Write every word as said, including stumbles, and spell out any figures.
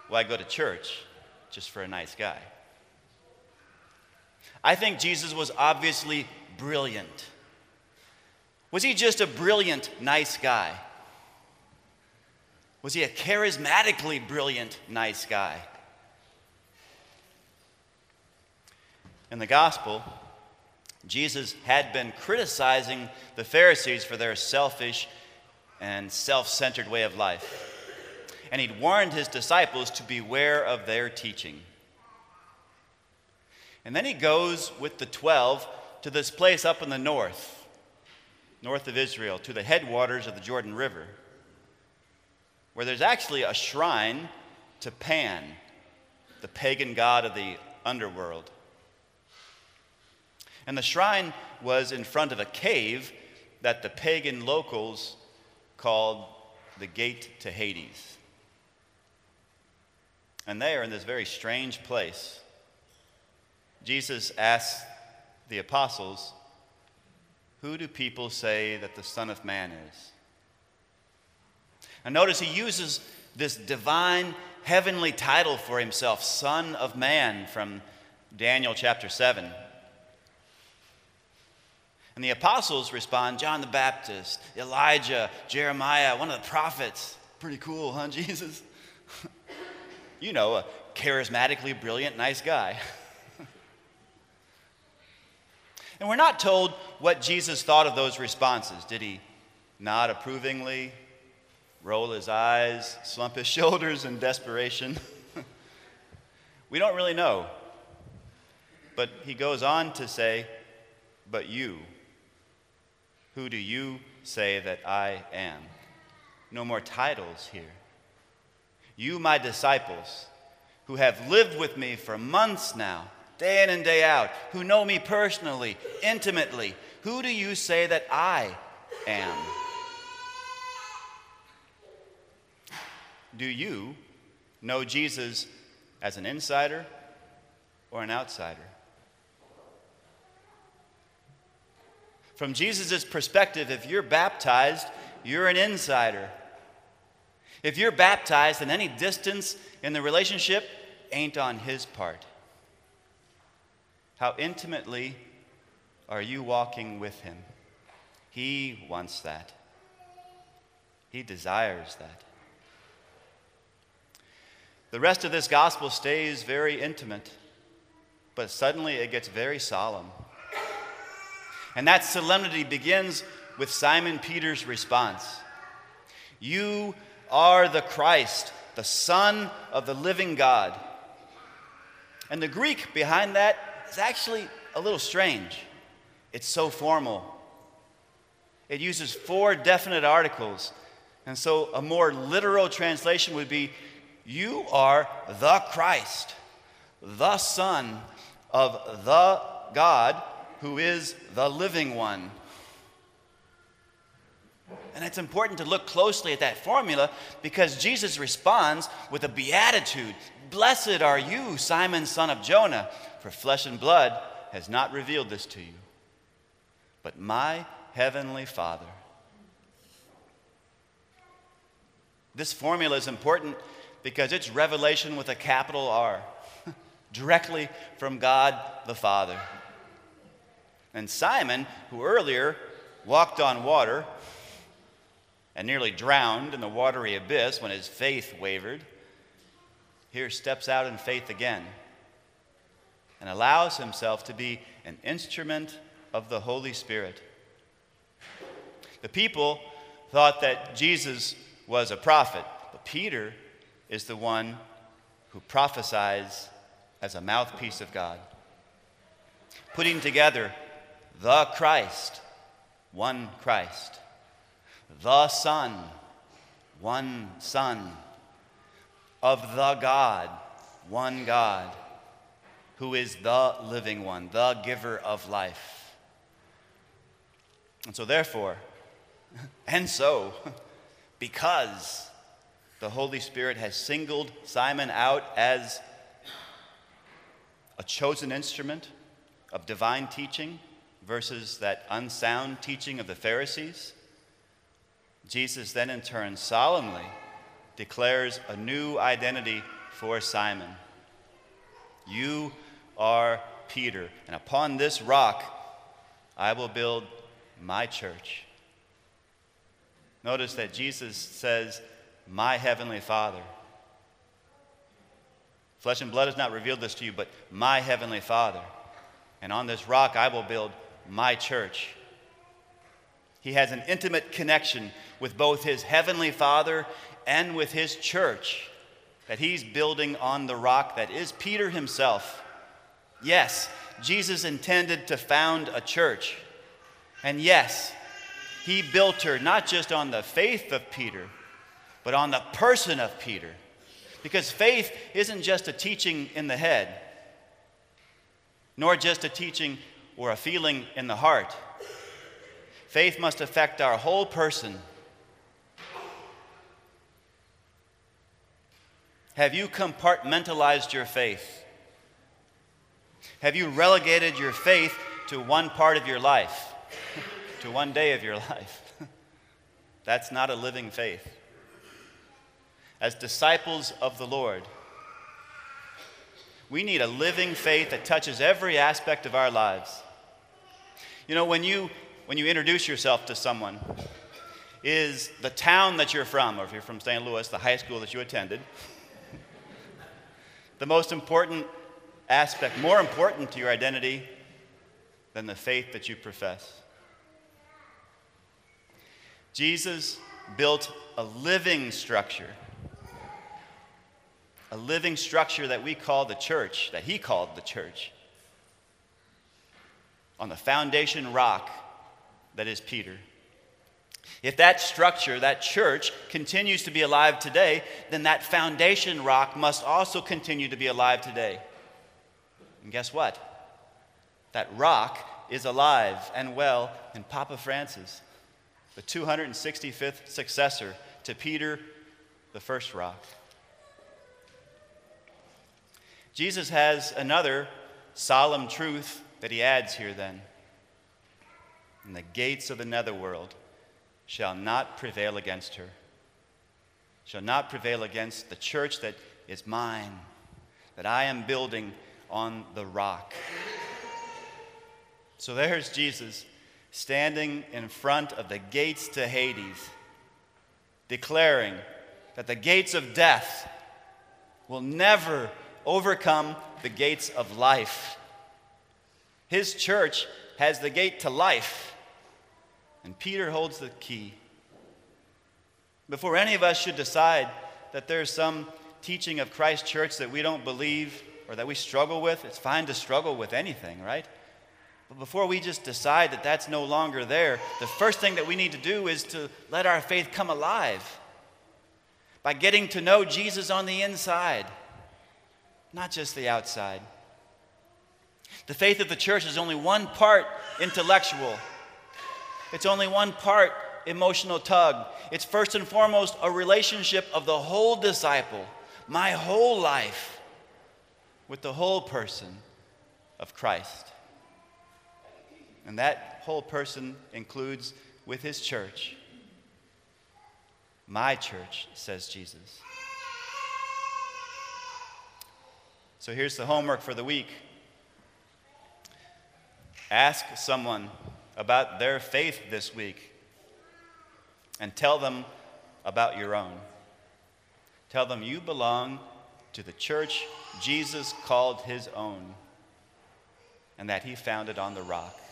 Why go to church just for a nice guy? I think Jesus was obviously brilliant. Was he just a brilliant, nice guy? Was he a charismatically brilliant, nice guy? In the gospel, Jesus had been criticizing the Pharisees for their selfish and self-centered way of life. And he'd warned his disciples to beware of their teaching. And then he goes with the twelve to this place up in the north, north of Israel, to the headwaters of the Jordan River, where there's actually a shrine to Pan, the pagan god of the underworld. And the shrine was in front of a cave that the pagan locals called the Gate to Hades. And there, in this very strange place, Jesus asks the apostles, "Who do people say that the Son of Man is?" And notice he uses this divine, heavenly title for himself, Son of Man, from Daniel chapter seven. And the apostles respond, John the Baptist, Elijah, Jeremiah, one of the prophets. Pretty cool, huh, Jesus? You know, a charismatically brilliant, nice guy. And we're not told what Jesus thought of those responses. Did he nod approvingly, roll his eyes, slump his shoulders in desperation? We don't really know. But he goes on to say, "But you, who do you say that I am?" No more titles here. You, my disciples, who have lived with me for months now, day in and day out, who know me personally, intimately, who do you say that I am? Do you know Jesus as an insider or an outsider? From Jesus' perspective, if you're baptized, you're an insider. If you're baptized, then any distance in the relationship ain't on his part. How intimately are you walking with him? He wants that. He desires that. The rest of this gospel stays very intimate, but suddenly it gets very solemn. And that solemnity begins with Simon Peter's response. You are the Christ, the Son of the living God. And the Greek behind that is actually a little strange. It's so formal. It uses four definite articles. And so a more literal translation would be, you are the Christ, the Son of the God, who is the living one. And it's important to look closely at that formula because Jesus responds with a beatitude. Blessed are you, Simon, son of Jonah, for flesh and blood has not revealed this to you, but my heavenly Father. This formula is important because it's revelation with a capital R, directly from God the Father. And Simon, who earlier walked on water and nearly drowned in the watery abyss when his faith wavered, here steps out in faith again and allows himself to be an instrument of the Holy Spirit. The people thought that Jesus was a prophet, but Peter is the one who prophesies as a mouthpiece of God, putting together the Christ, one Christ, the Son, one Son, of the God, one God, who is the living one, the giver of life. And so therefore, and so, because the Holy Spirit has singled Simon out as a chosen instrument of divine teaching versus that unsound teaching of the Pharisees, Jesus then in turn solemnly declares a new identity for Simon. You are Peter, and upon this rock I will build my church. Notice that Jesus says, my heavenly Father. Flesh and blood has not revealed this to you, but my heavenly Father. And on this rock I will build my church. He has an intimate connection with both his heavenly Father and with his church that he's building on the rock that is Peter himself. Yes, Jesus intended to found a church. And yes, he built her not just on the faith of Peter, but on the person of Peter. Because faith isn't just a teaching in the head, nor just a teaching or a feeling in the heart. Faith must affect our whole person. Have you compartmentalized your faith? Have you relegated your faith to one part of your life, to one day of your life? That's not a living faith. As disciples of the Lord, we need a living faith that touches every aspect of our lives. You know, when you when you introduce yourself to someone, is the town that you're from, or if you're from Saint Louis, the high school that you attended, the most important aspect, more important to your identity than the faith that you profess? Jesus built a living structure, a living structure that we call the church, that he called the church, on the foundation rock that is Peter. If that structure, that church, continues to be alive today, then that foundation rock must also continue to be alive today. And guess what? That rock is alive and well in Papa Francis, the two hundred sixty-fifth successor to Peter, the first rock. Jesus has another solemn truth that he adds here then. And the gates of the netherworld shall not prevail against her, shall not prevail against the church that is mine, that I am building on the rock. So there's Jesus standing in front of the gates to Hades, declaring that the gates of death will never overcome the gates of life. His church has the gate to life, and Peter holds the key. Before any of us should decide that there's some teaching of Christ Church that we don't believe or that we struggle with, it's fine to struggle with anything, right? But before we just decide that that's no longer there, the first thing that we need to do is to let our faith come alive by getting to know Jesus on the inside, not just the outside. The faith of the church is only one part intellectual. It's only one part emotional tug. It's first and foremost a relationship of the whole disciple, my whole life, with the whole person of Christ. And that whole person includes with his church. My church, says Jesus. So here's the homework for the week. Ask someone about their faith this week and tell them about your own. Tell them you belong to the church Jesus called his own and that he founded on the rock.